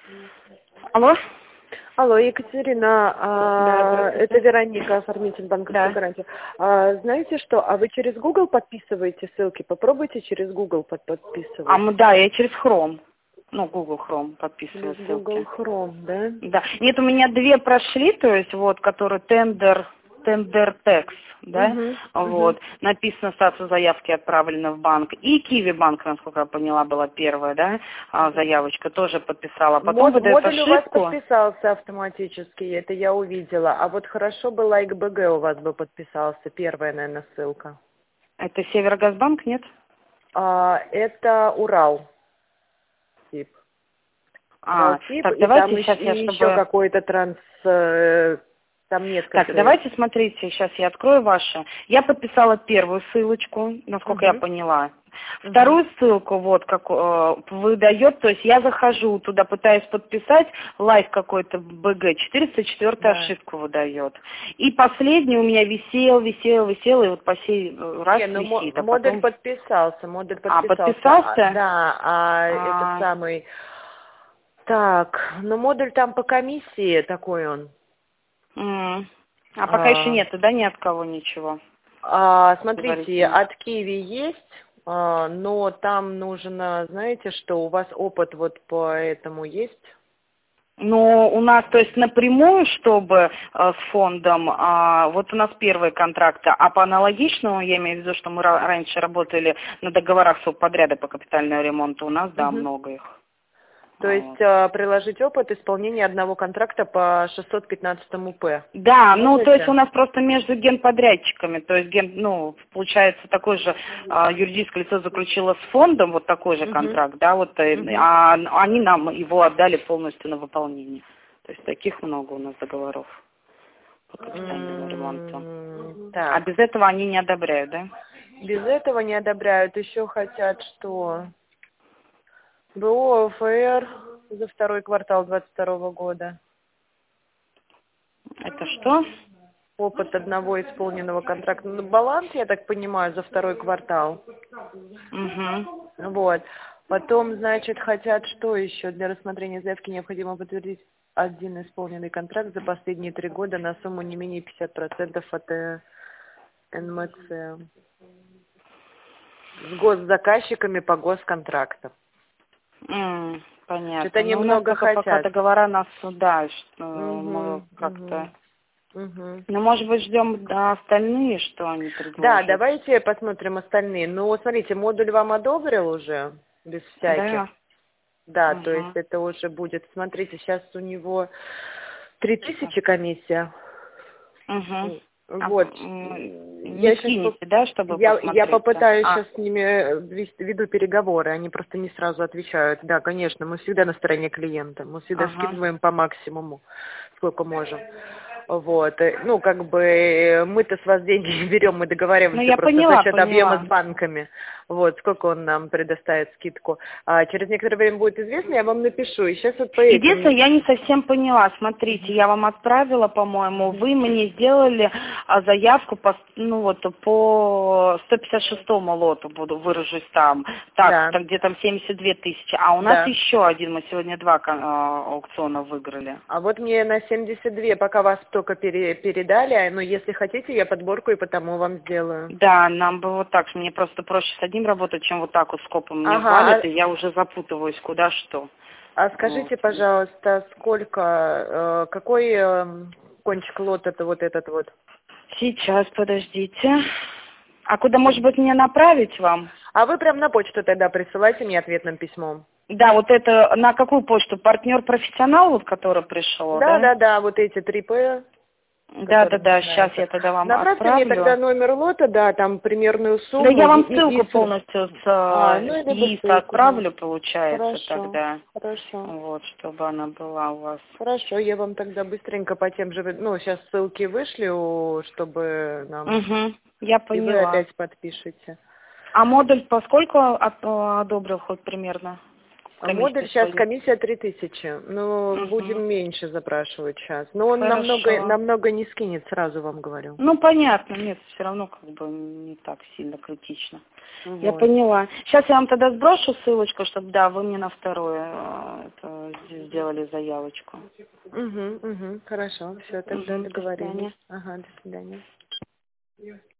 Алло? Алло, Екатерина, Да, это здравствуйте. Вероника, оформитель банковской Да. гарантии. Знаете что, а вы через Google подписываете ссылки? Попробуйте через Google подписывать. Да, я через Chrome. Google Chrome Через подписываю Google ссылки. Chrome, да? Да. Нет, у меня две прошли, то есть которые тендер текс, да, Угу. написано, статус заявки отправлена в банк. И Киви банк, насколько я поняла, была первая, да, заявочка, тоже подписала. Потом выдает Модуль у вас ошибку. подписался автоматически, это я увидела. А вот хорошо бы Лайк БГ у вас бы подписался, первая, наверное, ссылка. Это Северогазбанк, нет? Это Урал тип. Уралтип, Так, и там давайте сейчас я, еще чтобы... какой-то там Так, несколько их. давайте, смотрите, сейчас я открою ваши. Я подписала первую ссылочку, насколько я Угу. поняла. Угу. Вторую ссылку, как выдает, то есть я захожу туда, пытаюсь подписать, лайк какой-то БГ, 404 Да. ошибку выдает. И последний у меня висел, и вот по сей раз Не, ну висит, а модуль потом... подписался, подписался? Да, этот А, самый. Так, ну модуль там по комиссии такой он. м. А пока еще А, нету, да, ни от кого ничего? Смотрите, Предварительно. от Киви есть, но там нужно, знаете, что у вас опыт вот по этому есть? Но у нас, то есть напрямую, чтобы с фондом, вот у нас первые контракты, а по аналогичному, я имею в виду, что мы раньше работали на договорах субподряда по капитальному ремонту, у нас, да, Мгм. много их. То есть Вот. приложить опыт исполнения одного контракта по 615 П. Да, то есть у Можете? нас просто между генподрядчиками, то есть получается, такой же юридическое лицо заключило с фондом вот такой же Угу. контракт, да, Угу. а они нам его отдали полностью на выполнение. То есть таких много у нас договоров по капитальному ремонту. А Так, без этого они не одобряют, да? без этого не одобряют, еще хотят, что БО, ОФР за второй квартал 22 года. Это что? Опыт одного исполненного контракта. Ну, баланс, я так понимаю, за второй квартал. Угу. Вот. Потом, значит, хотят, что еще? Для рассмотрения заявки необходимо подтвердить один исполненный контракт за последние 3 года на сумму не менее 50% от НМЦ. С госзаказчиками по госконтрактам. Что-то Понятно. они Но у нас много только пока хотят. договора нас суда, что мы Угу, как-то... угу, угу. Может быть, ждем остальные, что они Да, предложат. давайте посмотрим остальные. Ну, смотрите, модуль вам одобрил уже, без всяких. Да. Да, то есть Угу. это уже будет, смотрите, сейчас у него 3000 комиссия. Угу. Вот. Не Я сейчас скинете, да, чтобы я посмотреть? попытаюсь сейчас с ними веду переговоры, они просто не сразу отвечают. Да, конечно, мы всегда на стороне клиента, мы всегда Ага. скидываем по максимуму, сколько можем. Вот. Ну, как бы мы-то с вас деньги не берем, мы Ну, договариваемся я просто за поняла, счет объема с поняла. банками. Вот, сколько он нам предоставит скидку. Через некоторое время будет известно, я вам напишу. И сейчас вот по этим. Единственное, я не совсем поняла. Смотрите, я вам отправила, по-моему, вы мне сделали заявку по 156-му лоту, выражусь там. Да, Так где там 72 тысячи. А у нас да. еще один, мы сегодня два аукциона выиграли. А вот мне на 72, пока вас только передали, но если хотите, я подборку и потому вам сделаю. Да, нам бы вот так, мне просто проще с одним работать, чем вот так вот скопом мне валят, Ага, и я уже запутываюсь, куда что. а Вот. скажите, пожалуйста, какой кончик лот это вот этот вот? Сейчас, подождите. А куда, может быть, мне направить вам? А вы прям на почту тогда присылайте мне ответным письмом. Да, вот это на какую почту? Партнер-профессионал, вот, который пришел, Да, да? да, да, вот эти 3П, Да, которые сейчас начинаются. я тогда вам Направьте мне тогда отправлю. номер лота, да, там примерную Да сумму я вам и ссылку полностью ну с либо ИИС ссылку. отправлю, получается, Хорошо, тогда. хорошо. Вот, чтобы она была у вас. Хорошо, я вам тогда быстренько по тем же, ну, сейчас ссылки вышлю, чтобы нам, Угу, я и вы поняла. опять подпишете. А модуль поскольку одобрил хоть примерно? А модуль сейчас комиссия 3000. Ну, будем меньше запрашивать сейчас. Но он намного не скинет, сразу вам говорю. Ну, понятно, нет, все равно как бы не так сильно критично. Вот. Я поняла. Сейчас я вам тогда сброшу ссылочку, чтобы, да, вы мне на второе сделали заявочку. Хорошо, все, тогда договорились. Ага, до свидания.